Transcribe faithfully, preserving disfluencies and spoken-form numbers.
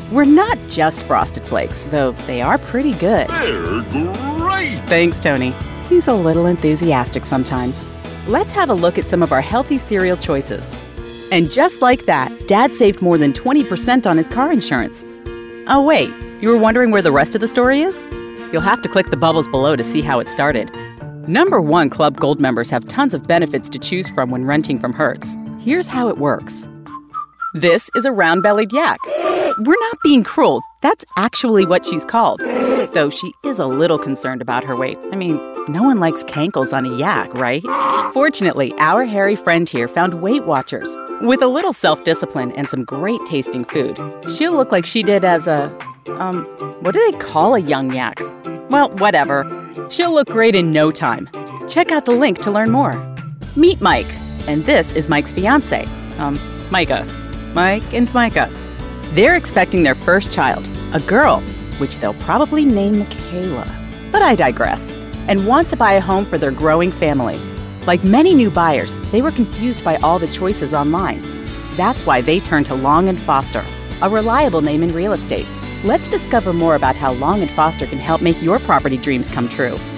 We're not just Frosted Flakes, though they are pretty good. They're great! Thanks, Tony. He's a little enthusiastic sometimes. Let's have a look at some of our healthy cereal choices. And just like that, Dad saved more than twenty percent on his car insurance. Oh wait, you were wondering where the rest of the story is? You'll have to click the bubbles below to see how it started. Number one Club Gold members have tons of benefits to choose from when renting from Hertz. Here's how it works. This is a round-bellied yak. We're not being cruel. That's actually what she's called. Though she is a little concerned about her weight. I mean, no one likes cankles on a yak, right? Fortunately, our hairy friend here found Weight Watchers. With a little self-discipline and some great-tasting food, she'll look like she did as a, um, what do they call a young yak? Well, whatever. She'll look great in no time. Check out the link to learn more. Meet Mike, and this is Mike's fiance, um, Micah. Mike and Micah. They're expecting their first child, a girl, which they'll probably name Michaela. But I digress, and want to buy a home for their growing family. Like many new buyers, they were confused by all the choices online. That's why they turned to Long and Foster, a reliable name in real estate. Let's discover more about how Long and Foster can help make your property dreams come true.